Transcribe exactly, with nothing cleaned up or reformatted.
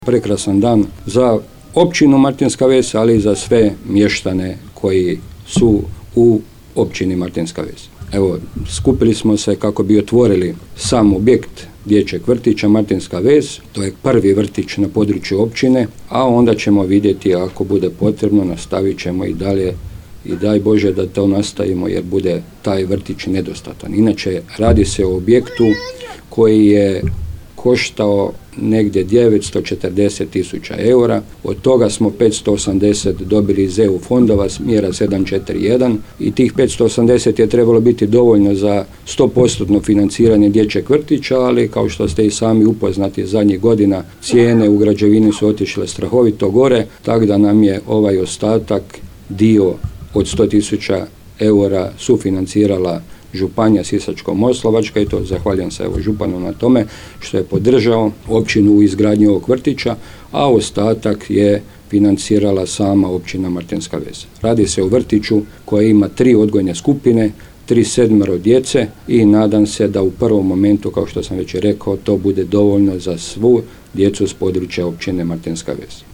Prekrasan dan za općinu Martinska Ves, ali i za sve mještane koji su u općini Martinska Ves. Evo, skupili smo se kako bi otvorili sam objekt dječjeg vrtića Martinska Ves, to je prvi vrtić na području općine, a onda ćemo vidjeti ako bude potrebno, nastavit ćemo i dalje i daj Bože da to nastavimo jer bude taj vrtić nedostatan. Inače, radi se o objektu koji je koštao negdje devetsto četrdeset tisuća eura, od toga smo petsto osamdeset dobili iz E U fondova, mjera sedam četiri jedan, i tih petsto osamdeset je trebalo biti dovoljno za sto posto financiranje dječjeg vrtića, ali kao što ste i sami upoznati, zadnjih godina cijene u građevini su otišle strahovito gore, tako da nam je ovaj ostatak dio od sto tisuća eura sufinancirala Županija Sisačko-moslavačka i to zahvaljujem se evo županu na tome što je podržao općinu u izgradnji ovog vrtića, a ostatak je financirala sama općina Martinska Ves. Radi se o vrtiću koji ima tri odgojne skupine, tri sedmero djece i nadam se da u prvom momentu, kao što sam već rekao, to bude dovoljno za svu djecu s područja općine Martinska Ves.